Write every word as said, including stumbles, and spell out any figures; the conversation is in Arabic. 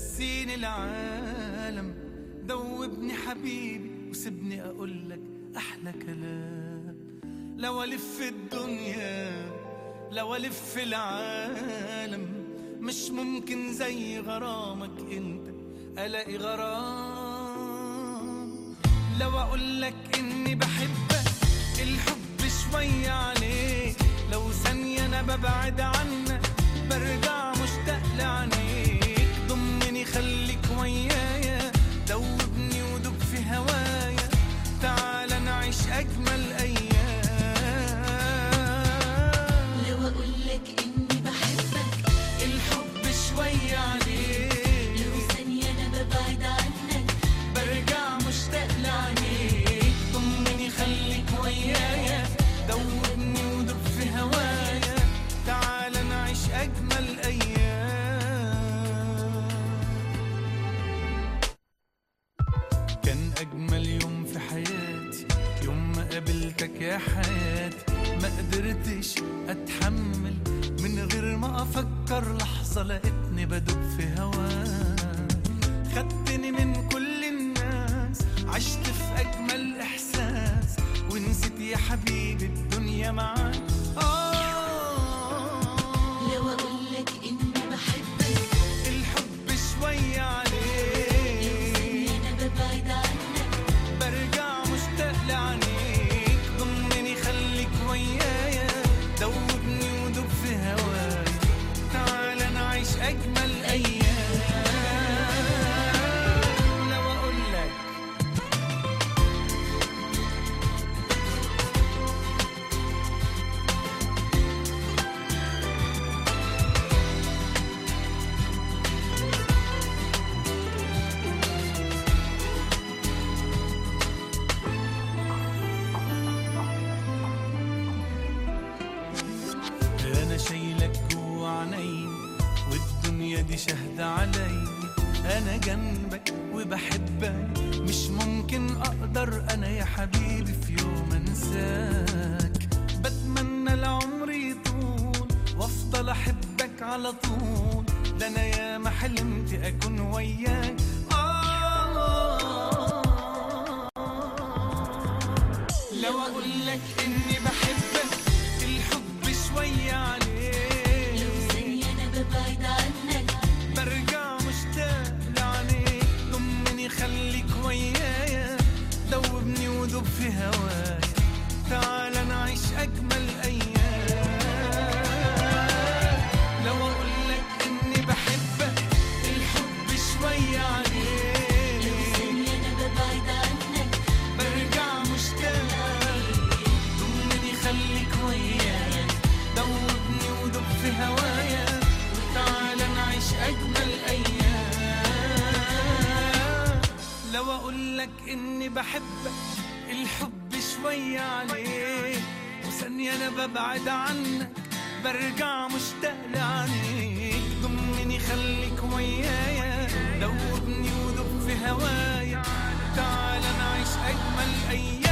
نسيني العالم، دوبني حبيبي وسيبني أقولك أحلى كلام. لو ألف الدنيا لو ألف العالم، مش ممكن زي غرامك انت ألاقي غرام. لو أقولك إني بحبك الحب شوية عليك، لو ثانية أنا ببعد عنك برجع مشتاق لعينيك. ضمني خليك ويايا، دوبني ودوب في هوايا، تعال نعيش أجمل أيام. لو أقولك إني بحبك الحب شوية عليك، لو ثانية أنا ببعد عنك برجع مشتاق لعينيك. ضمني خليك ويايا، دوبني ودوب في هوايا، تعال نعيش أجمل أيام. كان أجمل يوم في حياتي يوم ما قابلتك يا حياتي. ما قدرتش أتحمل من غير ما أفكر لحظة، لقيتني بدوب في هواك. خدتني من كل الناس، عشت في أجمل إحساس، ونسيت يا حبيبي الدنيا معاك. لو أقولك إني بحبك الحب شوية عليك، لو ثانية أنا ببعد عنك برجع مشتاق لعينيك. ضمني خليك ويايا، دوبني ودوب في هوايا، تعال نعيش أجمل أيام. لو أقولك أنا شايلك جوا عيني، والدنيا دي شاهدة علي. أنا جنبك وبحبك، مش ممكن أقدر أنا يا حبيبي في يوم أنساك. بتمنى العمر يطول وأفضل أحبك على طول، ده أنا ياما حلمت أكون وياك. آه لو أقولك إني بحبك الحب شوية عليك، لو ثانية أنا ببعد عنك برجع مشتاق لعينيك. ضمني خليك ويايا، دوبني ودوب في هوايا، تعال نعيش أجمل أيام. لو أقولك إني بحبك الحب شوية عليك، لو ثانية أنا ببعد عنك برجع مشتاق. ضمني خليك ويايا، دوبني ودوب في هوايا، تعال نعيش أجمل أيام. لو أقولك إني بحبك الحب شوية عليك، وثانية أنا ببعد عنك برجع مشتاق لعينيك. ضمني خليك ويايا، دوبني ودوب في هوايا، تعال نعيش أجمل أيام.